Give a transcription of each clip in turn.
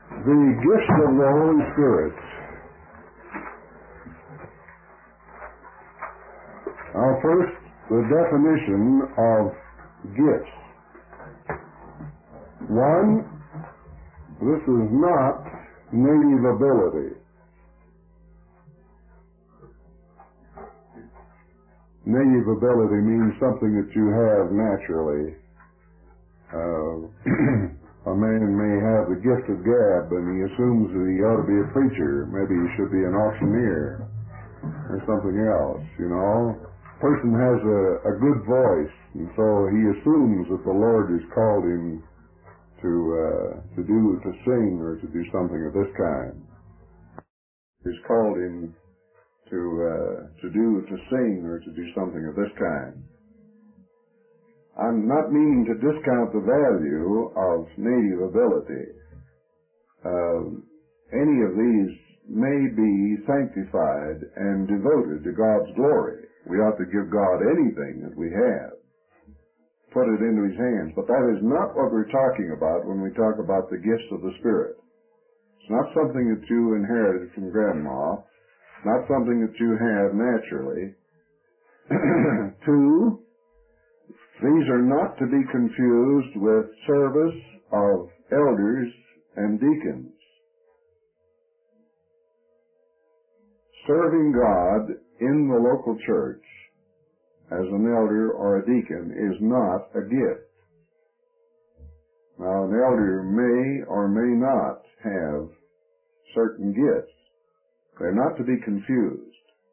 The gifts of the Holy Spirit. Now first, the definition of gifts. One, this is not native ability. Native ability means something that you have naturally. A man may have the gift of gab and he assumes that he ought to be a preacher. Maybe he should be an auctioneer or something else, you know. A person has a good voice, and so he assumes that the Lord has called him to sing or to do something of this kind. He's called him to sing or to do something of this kind. I'm not meaning to discount the value of native ability. Any of these may be sanctified and devoted to God's glory. We ought to give God anything that we have, put it into His hands. But that is not what we're talking about when we talk about the gifts of the Spirit. It's not something that you inherited from grandma. It's not something that you have naturally. Two, these are not to be confused with service of elders and deacons. Serving God in the local church as an elder or a deacon is not a gift. Now, an elder may or may not have certain gifts. They're not to be confused.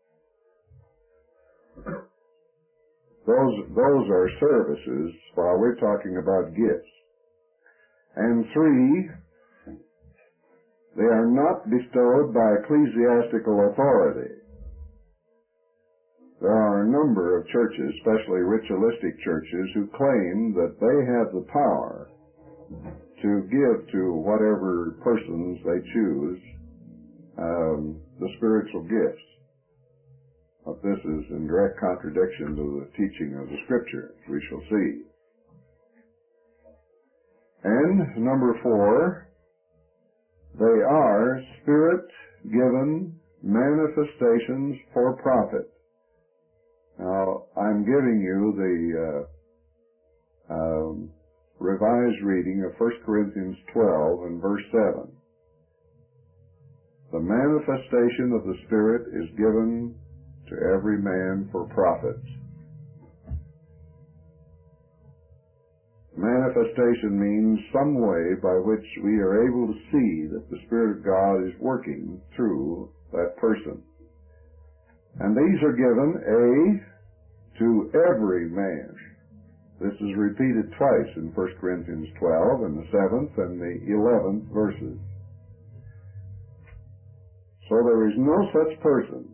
Those are services while we're talking about gifts. And three, they are not bestowed by ecclesiastical authority. There are a number of churches, especially ritualistic churches, who claim that they have the power to give to whatever persons they choose the spiritual gifts. But this is in direct contradiction to the teaching of the Scripture, as we shall see. And number four, they are Spirit-given manifestations for profit. Now, I'm giving you the revised reading of 1 Corinthians 12 and verse 7. The manifestation of the Spirit is given to every man for profit. Manifestation means some way by which we are able to see that the Spirit of God is working through that person. And these are given, to every man. This is repeated twice in 1 Corinthians 12, in the 7th and the 11th verses. So there is no such person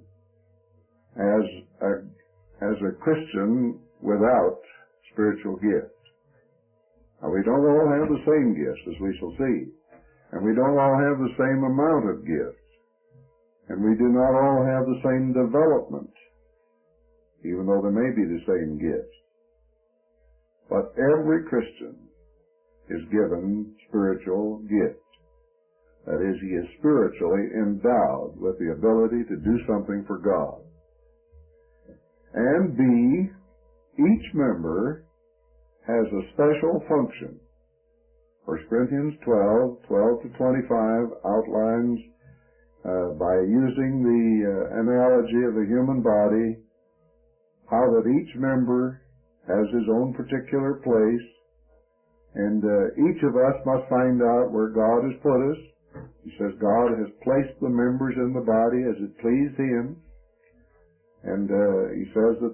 as a Christian without spiritual gifts. Now, we don't all have the same gifts, as we shall see. And we don't all have the same amount of gifts. And we do not all have the same development, even though there may be the same gifts. But every Christian is given spiritual gifts. That is, he is spiritually endowed with the ability to do something for God. And B, each member has a special function. 1 Corinthians 12 to 25 outlines, by using the analogy of the human body, how that each member has his own particular place, and each of us must find out where God has put us. He says God has placed the members in the body as it pleased Him, and He says that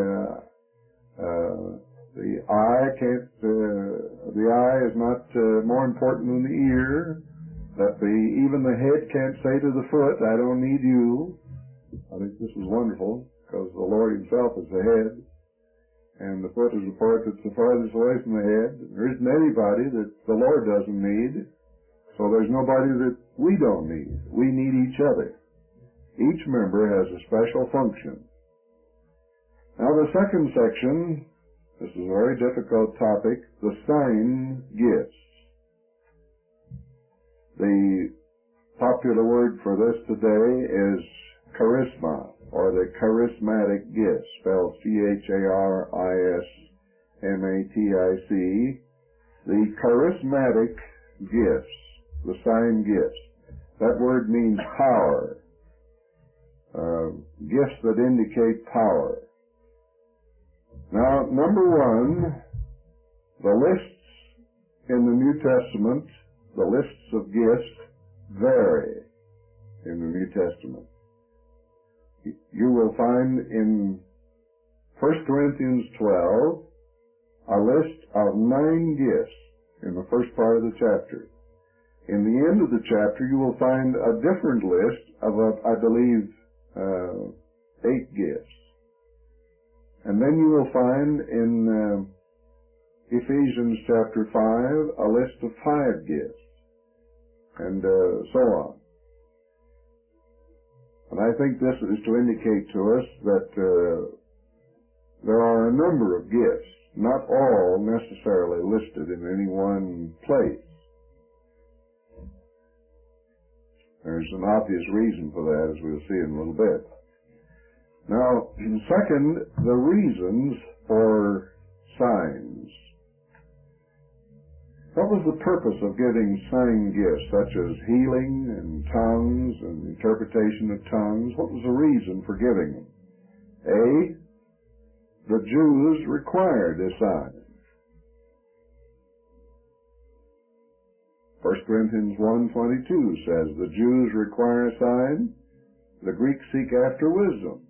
the eye is not more important than the ear, that even the head can't say to the foot, I don't need you. I think this is wonderful, because the Lord Himself is the head, and the foot is the part that's the farthest away from the head. There isn't anybody that the Lord doesn't need, so there's nobody that we don't need. We need each other. Each member has a special function. Now the second section, this is a very difficult topic, the sign gifts. The popular word for this today is charisma, or the charismatic gifts, spelled C-H-A-R-I-S-M-A-T-I-C. The charismatic gifts, the sign gifts. That word means power. Gifts that indicate power. Now, number one, the lists in the New Testament, the lists of gifts vary in the New Testament. You will find in 1 Corinthians 12 a list of 9 gifts in the first part of the chapter. In the end of the chapter, you will find a different list of, I believe, 8 gifts. And then you will find in Ephesians chapter 5 a list of 5 gifts, and so on. And I think this is to indicate to us that there are a number of gifts, not all necessarily listed in any one place. There's an obvious reason for that, as we'll see in a little bit. Now, second, the reasons for signs. What was the purpose of giving sign gifts, such as healing and tongues and interpretation of tongues? What was the reason for giving them? A, the Jews required a sign. 1 Corinthians 1:22 says, the Jews require a sign, the Greeks seek after wisdom.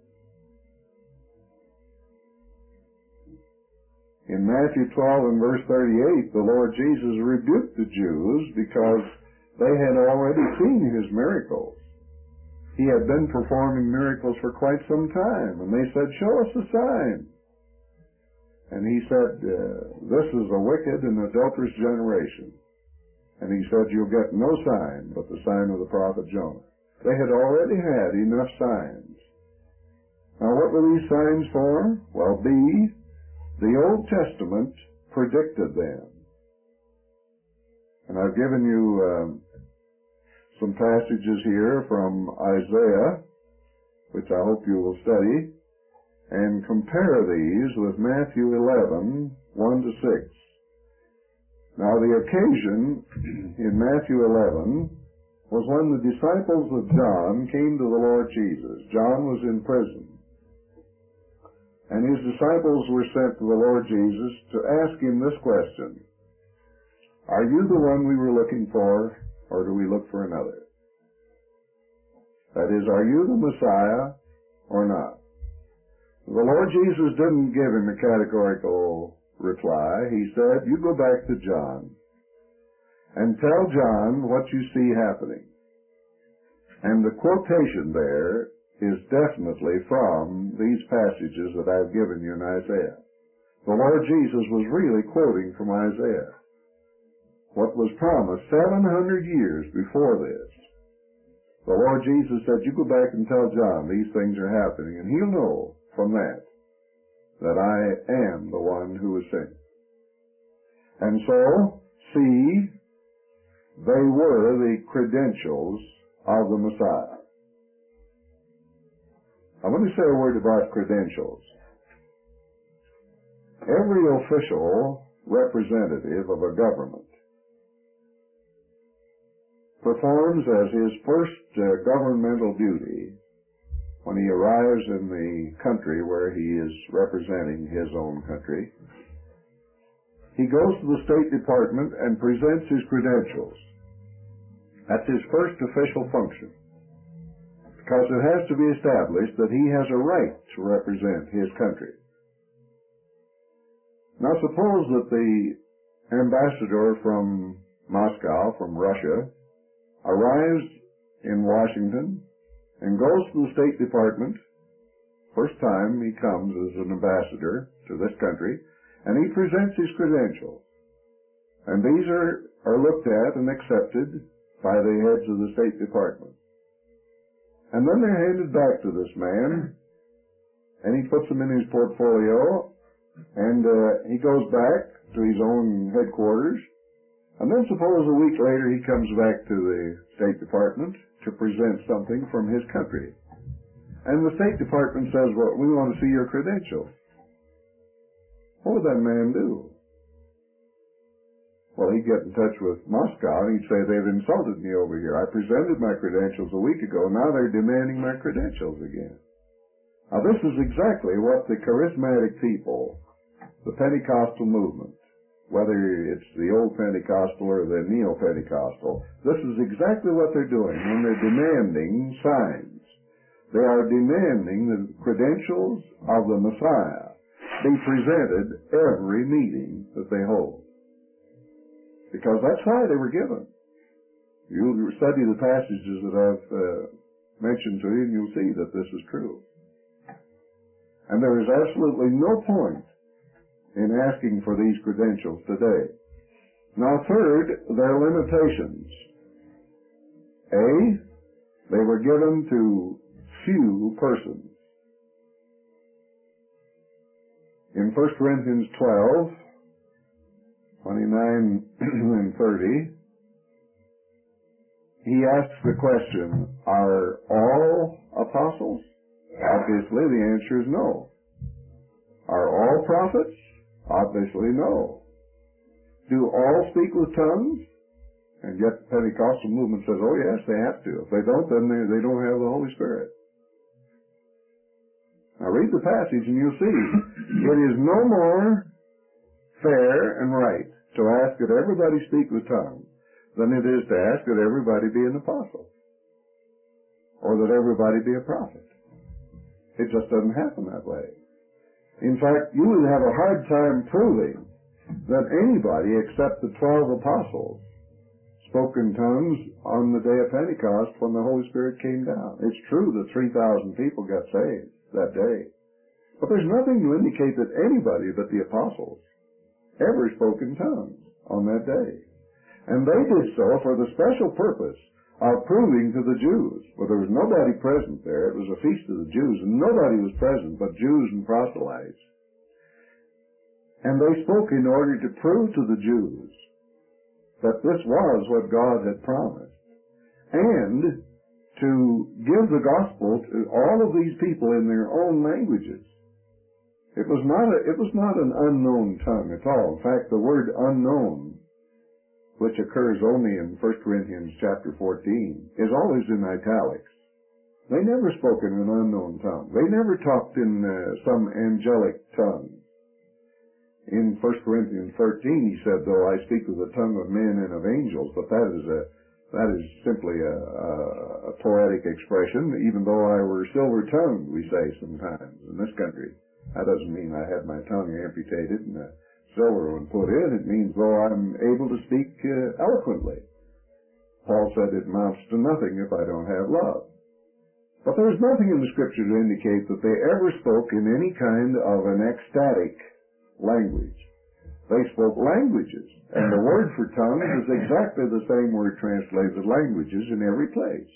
In Matthew 12 and verse 38, the Lord Jesus rebuked the Jews because they had already seen his miracles. He had been performing miracles for quite some time, and they said, show us a sign. And he said, this is a wicked and adulterous generation. And he said, you'll get no sign but the sign of the prophet Jonah. They had already had enough signs. Now, what were these signs for? Well, B, the Old Testament predicted them. And I've given you some passages here from Isaiah, which I hope you will study, and compare these with Matthew 11, 1-6. Now, the occasion in Matthew 11 was when the disciples of John came to the Lord Jesus. John was in prison. And his disciples were sent to the Lord Jesus to ask him this question: are you the one we were looking for, or do we look for another? That is, are you the Messiah or not? The Lord Jesus didn't give him a categorical reply. He said, you go back to John and tell John what you see happening. And the quotation there is definitely from these passages that I've given you in Isaiah. The Lord Jesus was really quoting from Isaiah. What was promised 700 years before this. The Lord Jesus said, you go back and tell John these things are happening, and he'll know from that I am the one who was sent. And so, see, they were the credentials of the Messiah. I want to say a word about credentials. Every official representative of a government performs as his first governmental duty when he arrives in the country where he is representing his own country. He goes to the State Department and presents his credentials. That's his first official function, because it has to be established that he has a right to represent his country. Now, suppose that the ambassador from Moscow, from Russia, arrives in Washington and goes to the State Department. First time he comes as an ambassador to this country, and he presents his credentials. And these are looked at and accepted by the heads of the State Department. And then they're handed back to this man, and he puts them in his portfolio, and he goes back to his own headquarters, And then suppose a week later he comes back to the State Department to present something from his country. And the State Department says, well, we want to see your credentials. What would that man do? Well, he'd get in touch with Moscow and he'd say, they've insulted me over here. I presented my credentials a week ago. Now they're demanding my credentials again. Now this is exactly what the charismatic people, the Pentecostal movement, whether it's the old Pentecostal or the neo-Pentecostal, this is exactly what they're doing when they're demanding signs. They are demanding the credentials of the Messiah be presented every meeting that they hold. Because that's why they were given. You'll study the passages that I've mentioned to you and you'll see that this is true. And there is absolutely no point in asking for these credentials today. Now third, their limitations. A, they were given to few persons. In 1 Corinthians 12, 29 and 30, he asks the question, are all apostles? Obviously the answer is no. Are all prophets? Obviously no. Do all speak with tongues? And yet the Pentecostal movement says, oh yes, they have to. If they don't, then they don't have the Holy Spirit. Now read the passage and you'll see, it is no more fair and right to ask that everybody speak with tongues than it is to ask that everybody be an apostle. Or that everybody be a prophet. It just doesn't happen that way. In fact, you would have a hard time proving that anybody except the 12 apostles spoke in tongues on the day of Pentecost when the Holy Spirit came down. It's true that 3,000 people got saved that day. But there's nothing to indicate that anybody but the apostles ever spoke in tongues on that day. And they did so for the special purpose of proving to the Jews. Well, there was nobody present there. It was a feast of the Jews, and nobody was present but Jews and proselytes. And they spoke in order to prove to the Jews that this was what God had promised, and to give the gospel to all of these people in their own languages. It was not an unknown tongue at all. In fact, the word unknown, which occurs only in 1 Corinthians chapter 14, is always in italics. They never spoke in an unknown tongue. They never talked in some angelic tongue. In 1 Corinthians 13, he said, though I speak with the tongue of men and of angels, but that is simply a poetic expression, even though I were silver-tongued, we say sometimes in this country. That doesn't mean I had my tongue amputated and silver one put in. It means though I'm able to speak eloquently. Paul said it amounts to nothing if I don't have love. But there's nothing in the Scripture to indicate that they ever spoke in any kind of an ecstatic language. They spoke languages, and the word for tongues is exactly the same word translated languages in every place.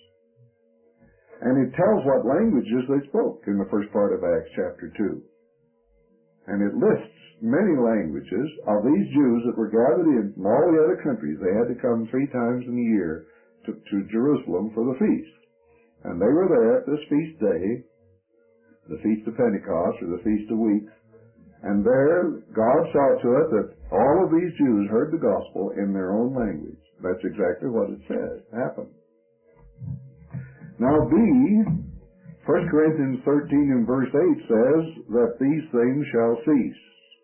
And it tells what languages they spoke in the first part of Acts chapter 2. And it lists many languages of these Jews that were gathered in from all the other countries. They had to come 3 times in a year to Jerusalem for the feast. And they were there at this feast day, the Feast of Pentecost, or the Feast of Weeks. And there, God saw to it that all of these Jews heard the gospel in their own language. That's exactly what it says happened. Now B, 1 Corinthians 13 and verse 8 says that these things shall cease.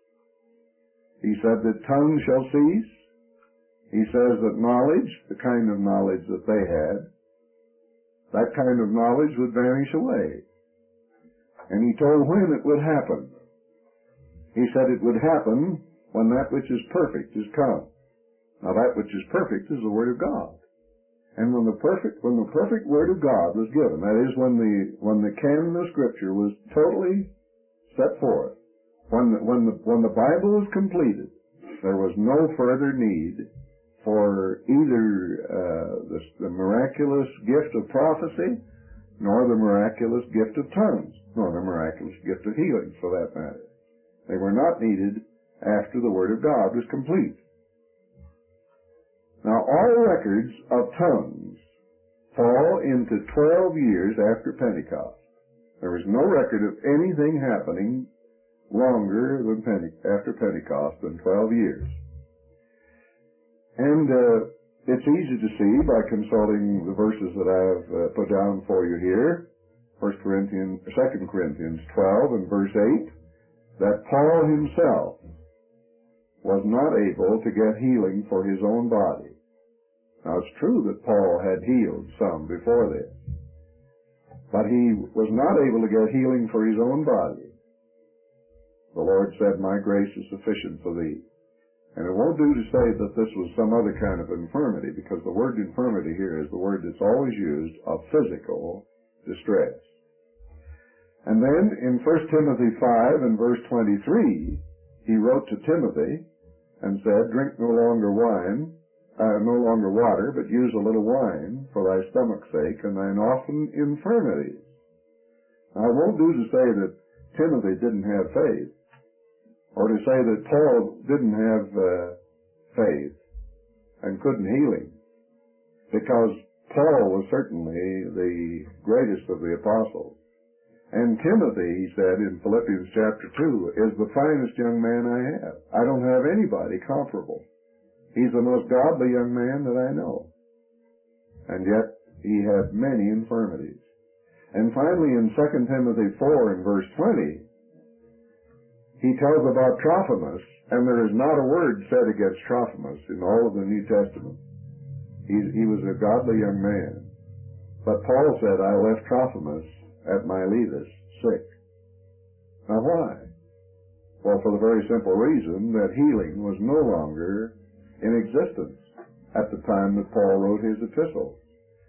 He said that tongues shall cease. He says that knowledge, the kind of knowledge that they had, that kind of knowledge would vanish away. And he told when it would happen. He said it would happen when that which is perfect is come. Now that which is perfect is the Word of God. And when the perfect Word of God was given, that is when the canon of Scripture was totally set forth, when the Bible was completed, there was no further need for either the miraculous gift of prophecy, nor the miraculous gift of tongues, nor the miraculous gift of healing, for that matter. They were not needed after the Word of God was complete. Now, all records of tongues fall into 12 years after Pentecost. There is no record of anything happening longer than after Pentecost than 12 years. And it's easy to see by consulting the verses that I've put down for you here, 2 Corinthians 12 and verse 8, that Paul himself was not able to get healing for his own body. Now, it's true that Paul had healed some before this, but he was not able to get healing for his own body. The Lord said, "My grace is sufficient for thee." And it won't do to say that this was some other kind of infirmity, because the word infirmity here is the word that's always used of physical distress. And then in 1 Timothy 5 and verse 23, he wrote to Timothy and said, "Drink no longer water, but use a little wine for thy stomach's sake and thine often infirmities." Now, it won't do to say that Timothy didn't have faith, or to say that Paul didn't have faith and couldn't heal him, because Paul was certainly the greatest of the apostles. And Timothy, he said in Philippians chapter 2, is the finest young man I have. I don't have anybody comparable. He's the most godly young man that I know. And yet, he had many infirmities. And finally, in 2 Timothy 4 and verse 20, he tells about Trophimus, and there is not a word said against Trophimus in all of the New Testament. He was a godly young man. But Paul said, "I left Trophimus at Miletus sick." Now why? Well, for the very simple reason that healing was no longer in existence at the time that Paul wrote his epistles.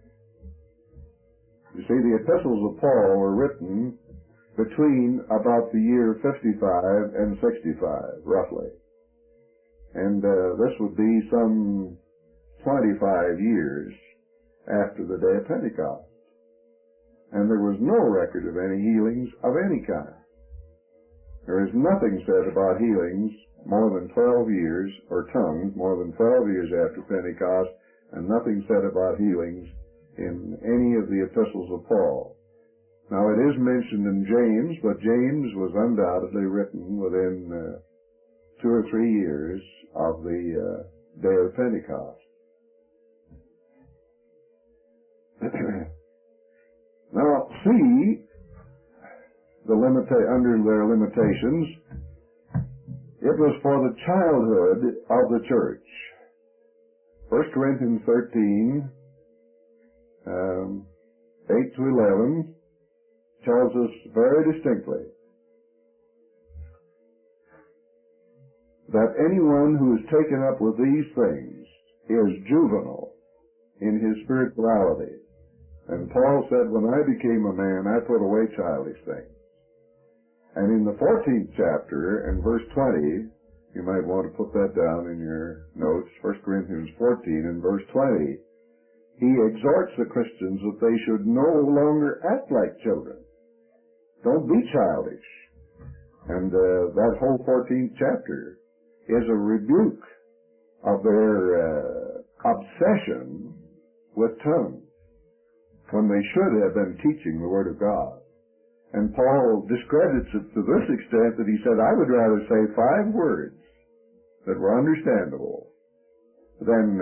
You see, the epistles of Paul were written between about the year 55 and 65, roughly. And this would be some 25 years after the day of Pentecost. And there was no record of any healings of any kind. There is nothing said about healings more than 12 years, or tongues more than 12 years after Pentecost, and nothing said about healings in any of the epistles of Paul. Now, it is mentioned in James, but James was undoubtedly written within 2 or 3 years of the day of Pentecost. Now, see, under their limitations, it was for the childhood of the church. 1 Corinthians 13, 8 to 11, tells us very distinctly that anyone who is taken up with these things is juvenile in his spirituality. And Paul said, "When I became a man, I put away childish things." And in the 14th chapter, and verse 20, you might want to put that down in your notes, 1 Corinthians 14 and verse 20, he exhorts the Christians that they should no longer act like children. Don't be childish. And that whole 14th chapter is a rebuke of their obsession with tongues, when they should have been teaching the Word of God. And Paul discredits it to this extent that he said, "I would rather say 5 words that were understandable than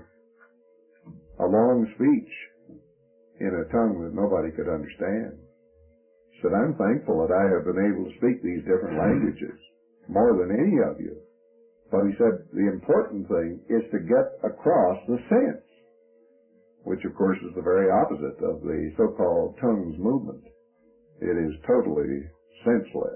a long speech in a tongue that nobody could understand." He said, "I'm thankful that I have been able to speak these different languages more than any of you." But he said, the important thing is to get across the sense, which of course is the very opposite of the so-called tongues movement. It is totally senseless.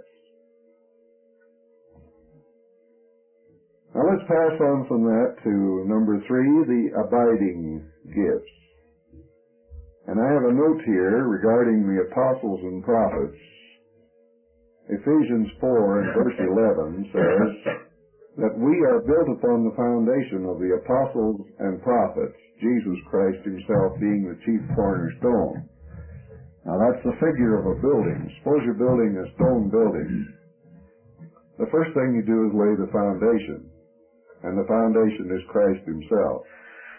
Now let's pass on from that to number 3, the abiding gifts. And I have a note here regarding the apostles and prophets. Ephesians 4 and verse 11 says that we are built upon the foundation of the apostles and prophets, Jesus Christ himself being the chief cornerstone. Now that's the figure of a building. Suppose you're building a stone building. The first thing you do is lay the foundation. And the foundation is Christ himself.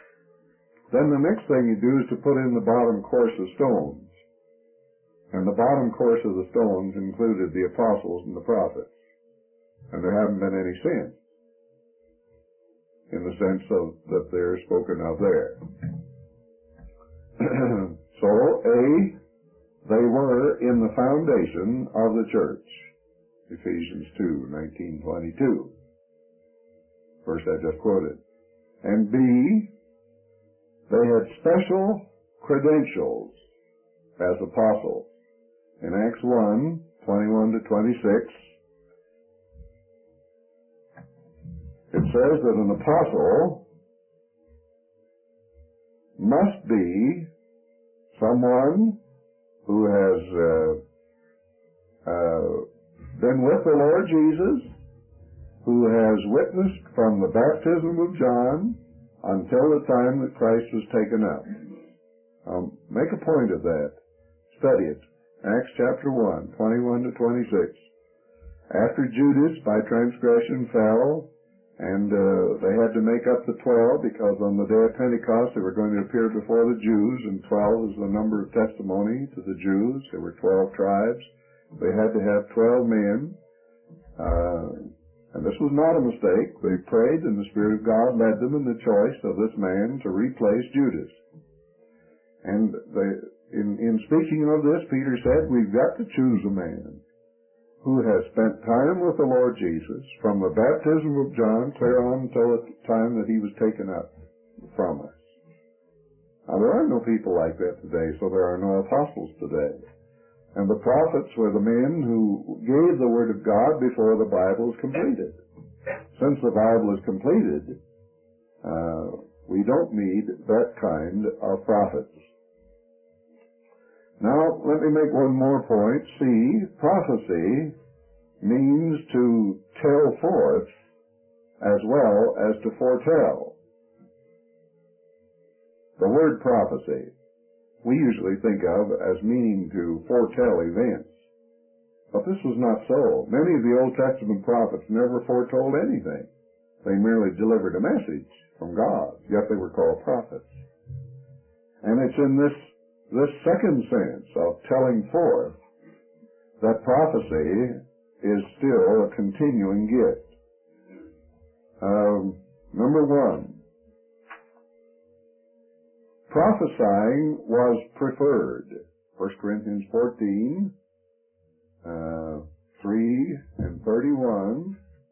Then the next thing you do is to put in the bottom course of stones. And the bottom course of the stones included the apostles and the prophets. And there haven't been any since, in the sense of that they're spoken of there. So, they were in the foundation of the church. Ephesians 2, 19, 22. Verse I just quoted. And B, they had special credentials as apostles. In Acts 1, 21 to 26, it says that an apostle must be someone who has been with the Lord Jesus, who has witnessed from the baptism of John until the time that Christ was taken up. Make a point of that. Study it. Acts chapter 1, 21 to 26. After Judas by transgression fell, and they had to make up the 12, because on the day of Pentecost they were going to appear before the Jews, and 12 is the number of testimony to the Jews. There were 12 tribes. They had to have 12 men. And this was not a mistake. They prayed, and the Spirit of God led them in the choice of this man to replace Judas. And in speaking of this, Peter said, we've got to choose a man who has spent time with the Lord Jesus from the baptism of John clear on until the time that he was taken up from us. Now, there are no people like that today, so there are no apostles today. And the prophets were the men who gave the Word of God before the Bible is completed. Since the Bible is completed, we don't need that kind of prophets. Now, let me make one more point. See, prophecy means to tell forth as well as to foretell. The word prophecy we usually think of as meaning to foretell events. But this was not so. Many of the Old Testament prophets never foretold anything. They merely delivered a message from God, yet they were called prophets. And it's in this second sense of telling forth that prophecy is still a continuing gift. Number one, prophesying was preferred. 1 Corinthians 14, 3 and 31.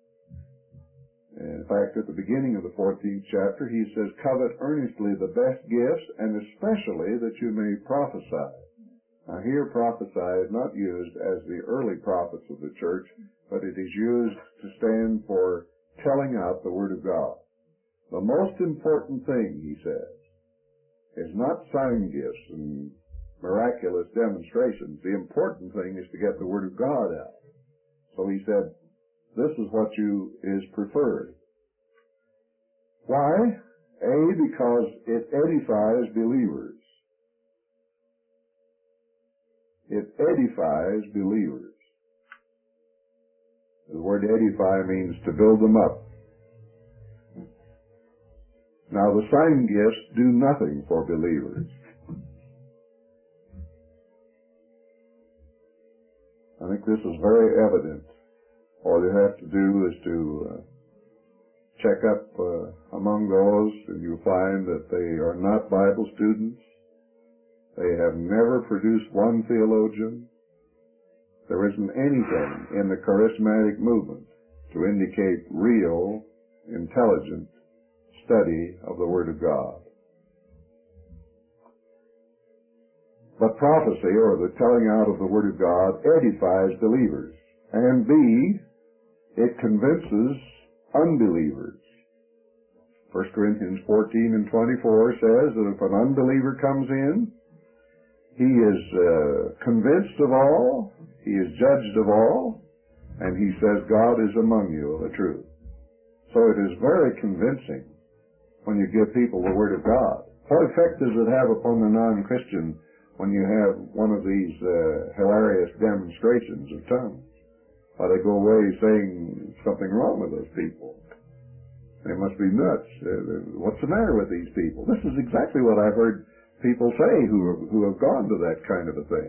In fact, at the beginning of the 14th chapter, he says, covet earnestly the best gifts, and especially that you may prophesy. Now here, prophesy is not used as the early prophets of the church, but it is used to stand for telling out the Word of God. The most important thing, he says, is not sign gifts and miraculous demonstrations. The important thing is to get the Word of God out. So he said, this is what is preferred. Why? A, because it edifies believers. It edifies believers. The word edify means to build them up. Now, the sign gifts do nothing for believers. I think this is very evident. All you have to do is to check up among those, and you'll find that they are not Bible students. They have never produced one theologian. There isn't anything in the charismatic movement to indicate real, intelligent study of the Word of God. But prophecy, or the telling out of the Word of God, edifies believers. And B, it convinces unbelievers. 1 Corinthians 14 and 24 says that if an unbeliever comes in, he is convinced of all, he is judged of all, and he says, God is among you of the truth. So it is very convincing when you give people the Word of God. What effect does it have upon the non-Christian when you have one of these hilarious demonstrations of tongues? They go away saying something wrong with those people. They must be nuts. What's the matter with these people? This is exactly what I've heard people say who have gone to that kind of a thing.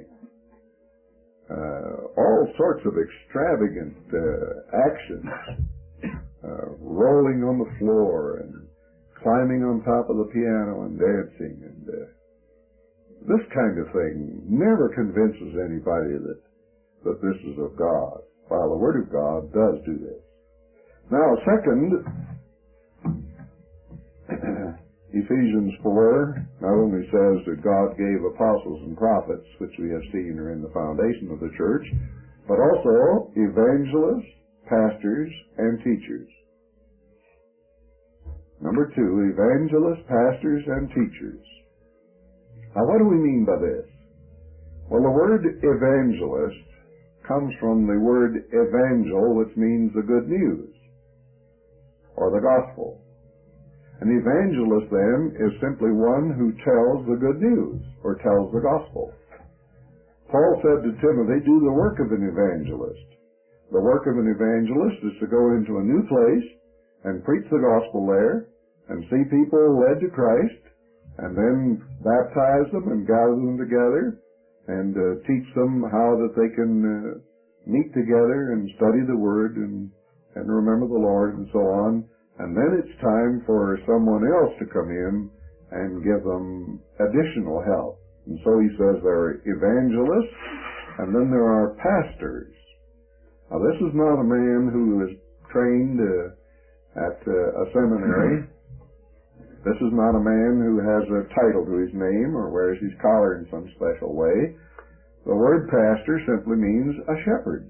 All sorts of extravagant actions, rolling on the floor and climbing on top of the piano and dancing, and this kind of thing never convinces anybody that this is of God, while the Word of God does do this. Now, second, Ephesians 4 not only says that God gave apostles and prophets, which we have seen are in the foundation of the church, but also evangelists, pastors, and teachers. Number 2, evangelists, pastors, and teachers. Now, what do we mean by this? Well, the word evangelist comes from the word evangel, which means the good news, or the gospel. An evangelist, then, is simply one who tells the good news, or tells the gospel. Paul said to Timothy, do the work of an evangelist. The work of an evangelist is to go into a new place and preach the gospel there, and see people led to Christ, and then baptize them and gather them together, and teach them how that they can meet together and study the Word and remember the Lord and so on. And then it's time for someone else to come in and give them additional help. And so he says there are evangelists, and then there are pastors. Now, this is not a man who is trained at a seminary. This is not a man who has a title to his name or wears his collar in some special way. The word pastor simply means a shepherd.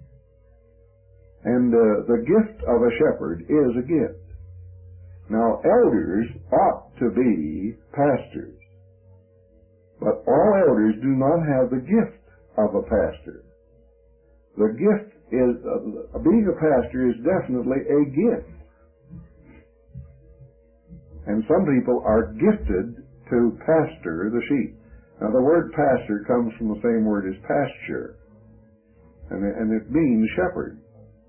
And the gift of a shepherd is a gift. Now, elders ought to be pastors. But all elders do not have the gift of a pastor. The gift is, being a pastor is definitely a gift. And some people are gifted to pastor the sheep. Now, the word pastor comes from the same word as pasture. And it means shepherd.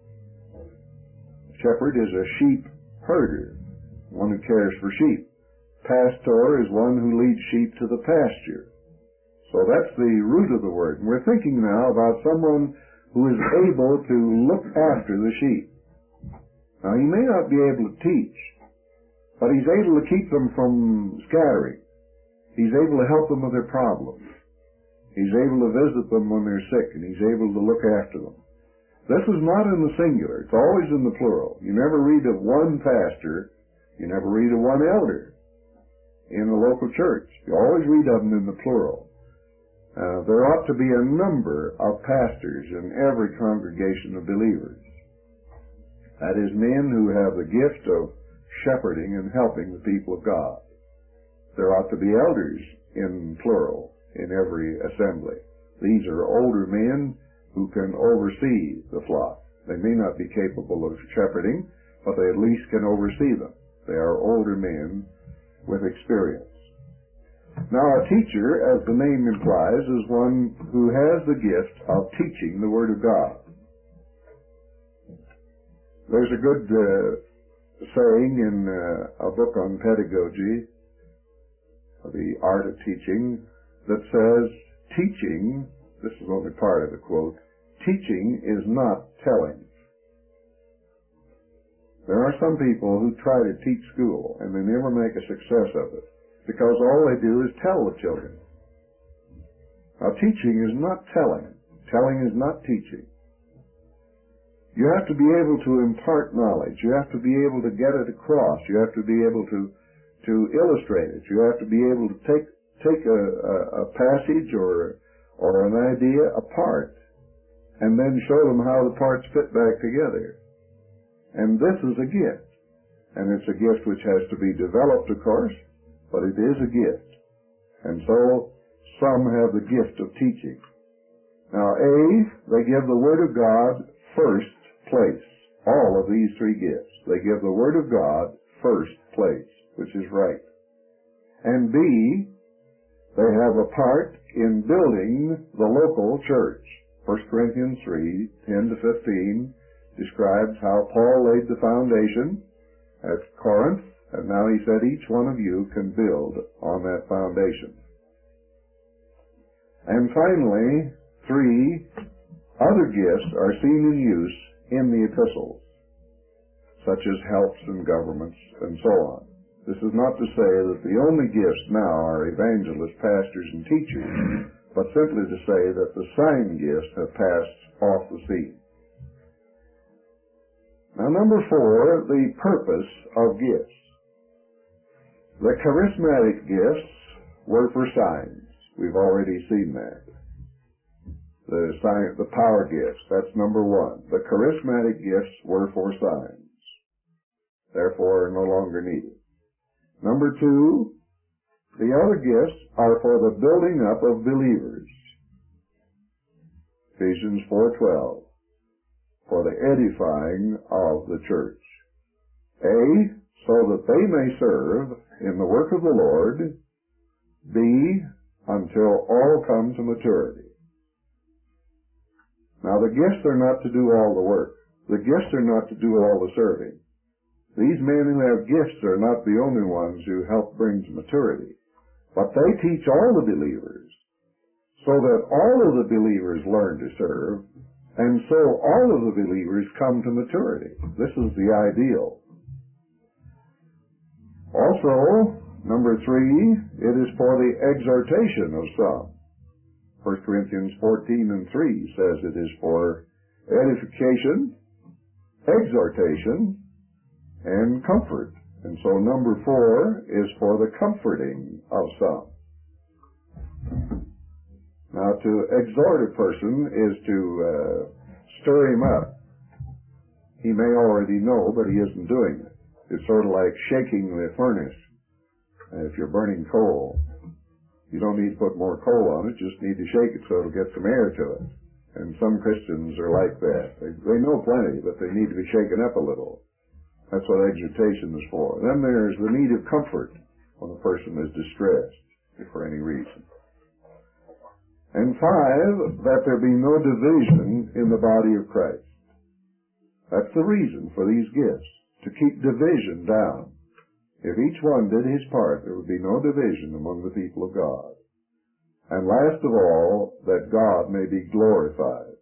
Shepherd is a sheep herder, one who cares for sheep. Pastor is one who leads sheep to the pasture. So that's the root of the word. And we're thinking now about someone who is able to look after the sheep. Now, he may not be able to teach, but he's able to keep them from scattering. He's able to help them with their problems. He's able to visit them when they're sick, and he's able to look after them. This is not in the singular. It's always in the plural. You never read of one pastor. You never read of one elder in the local church. You always read of them in the plural. There ought to be a number of pastors in every congregation of believers. That is, men who have the gift of shepherding and helping the people of God. There ought to be elders in plural in every assembly. These are older men who can oversee the flock. They may not be capable of shepherding, but they at least can oversee them. They are older men with experience. Now, a teacher, as the name implies, is one who has the gift of teaching the Word of God. There's a good saying in a book on pedagogy, The Art of Teaching, that says, teaching, this is only part of the quote, teaching is not telling. There are some people who try to teach school, and they never make a success of it, because all they do is tell the children. Now, teaching is not telling. Telling is not teaching. You have to be able to impart knowledge. You have to be able to get it across. You have to be able to illustrate it. You have to be able to take a passage or an idea apart and then show them how the parts fit back together. And this is a gift. And it's a gift which has to be developed, of course, but it is a gift. And so some have the gift of teaching. Now, they give the Word of God first place. All of these three gifts. They give the Word of God first place, which is right. And B, they have a part in building the local church. 1 Corinthians 3, 10 to 15 describes how Paul laid the foundation, at Corinth, and now he said each one of you can build on that foundation. And finally, 3 other gifts are seen in use in the epistles, such as helps and governments and so on. This is not to say that the only gifts now are evangelists, pastors, and teachers, but simply to say that the sign gifts have passed off the scene. Now, number 4, the purpose of gifts. The charismatic gifts were for signs. We've already seen that. The power gifts, that's number 1. The charismatic gifts were for signs, therefore no longer needed. Number 2, the other gifts are for the building up of believers. Ephesians 4:12, for the edifying of the church. A, so that they may serve in the work of the Lord. B, until all come to maturity. Now, the gifts are not to do all the work. The gifts are not to do all the serving. These men who have gifts are not the only ones who help bring to maturity, but they teach all the believers so that all of the believers learn to serve, and so all of the believers come to maturity. This is the ideal. Also, number 3, it is for the exhortation of some. 1 Corinthians 14:3 says it is for edification, exhortation, and comfort. And so number 4 is for the comforting of some. Now, to exhort a person is to stir him up. He may already know, but he isn't doing it. It's sort of like shaking the furnace. If you're burning coal, you don't need to put more coal on it, just need to shake it so it'll get some air to it. And some Christians are like that. They know plenty, but they need to be shaken up a little. That's what exhortation is for. Then there's the need of comfort when a person is distressed for any reason. And 5, that there be no division in the body of Christ. That's the reason for these gifts, to keep division down. If each one did his part, there would be no division among the people of God. And last of all, that God may be glorified.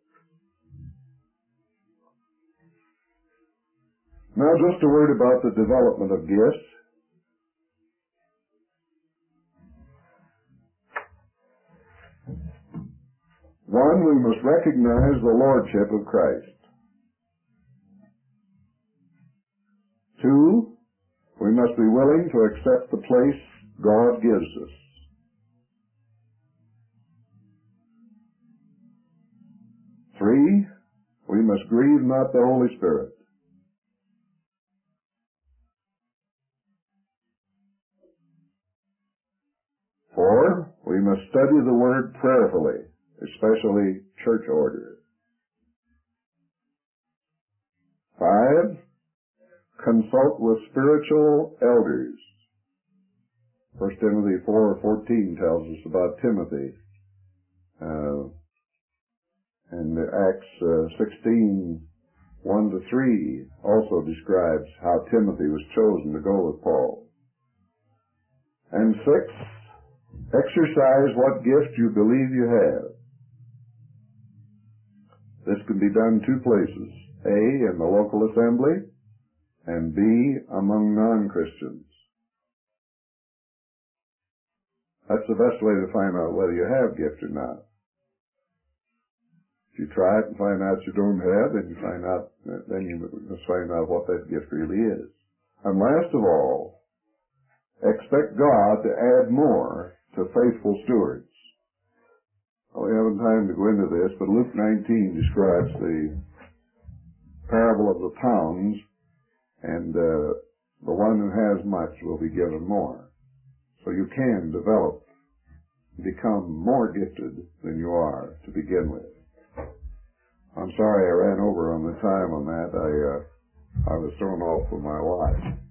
Now, just a word about the development of gifts. One, we must recognize the lordship of Christ. 2, we must be willing to accept the place God gives us. 3, we must grieve not the Holy Spirit. 4, we must study the Word prayerfully, especially church order. 5, consult with spiritual elders. 1 Timothy 4:14 tells us about Timothy. And Acts 16:1-3 also describes how Timothy was chosen to go with Paul. And 6, exercise what gift you believe you have. This can be done 2 places. A, in the local assembly, and B, among non-Christians. That's the best way to find out whether you have gift or not. If you try it and find out you don't have, then you must find out what that gift really is. And last of all, expect God to add more to faithful stewards. Well, we haven't time to go into this, but Luke 19 describes the parable of the pounds, and the one who has much will be given more. So you can develop, become more gifted than you are to begin with. I'm sorry I ran over on the time on that. I was thrown off with my watch.